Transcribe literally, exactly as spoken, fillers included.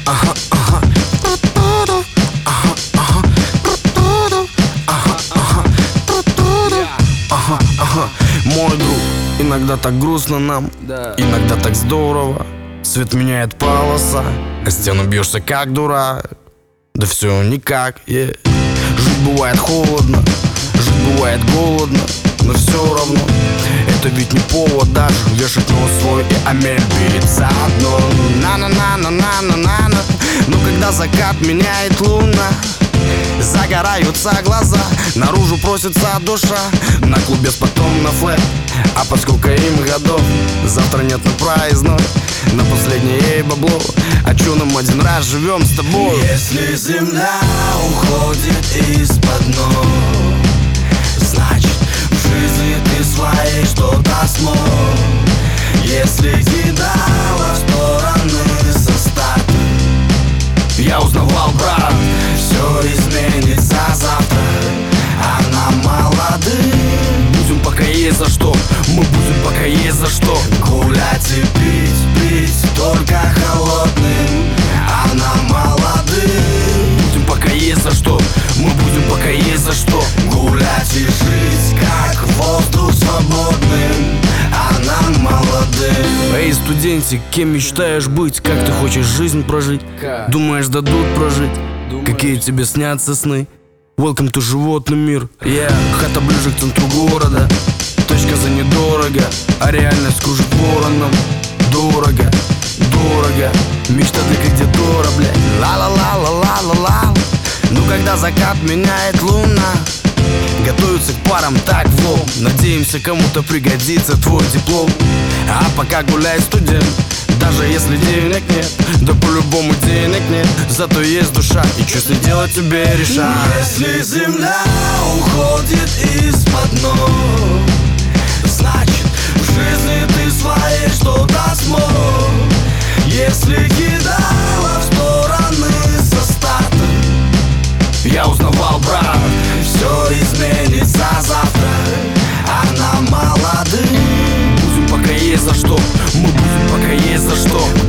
Ага, ага. Ага, ага. Ага, ага. Ага, ага. Мой друг, иногда так грустно нам, иногда так здорово. Свет меняет полоса, а стену бьешься как дурак. Да все никак, yeah. Жить бывает холодно, жить бывает голодно, но все равно это ведь не повод даже вешать нос свой и Амель биться одно. На-на-на-на-на-на-на. Но когда закат меняет луна, загораются глаза, наружу просится душа. На клубе потом на флэт, а поскольку им годов, завтра нет на проездной, на последнее ей бабло. А чё нам один раз живем с тобой? Если земля уходит из-под ног, значит в жизни ты своей что-то смог. Если кидала в стороны со старта, я узнавал, брат, все изменится завтра, а нам молоды. Будем пока есть за что, мы будем пока есть за что. Гулять и пить, пить только холодным, а нам молоды. Будем пока есть за что, мы будем пока есть за что. Гулять и жить, как воздух свободным, а нам молоды. Эй, студентик, кем мечтаешь быть? Как ты хочешь жизнь прожить? Думаешь, дадут прожить? Какие тебе снятся сны? Welcome to животный мир. Yeah. Хата ближе к центру города, точка за недорого, а реальность кружит вороном. Дорого, дорого, мечта для кредитора, блядь. Ла-ла-ла-ла-ла-ла-ла. Ну когда закат меняет луна, готовятся к парам так в лоб. Надеемся, кому-то пригодится твой диплом. А пока гуляй, студент, даже если денег нет, да по-любому денег нет, зато есть душа, и что с ней делать тебе решать. Если земля уходит из-под ног, значит в жизни ты своей что-то смог. Если кидала в стороны со старта, я узнавал, брат, все изменится завтра, а нам молоды. Будем пока есть за что, мы будем пока есть за что.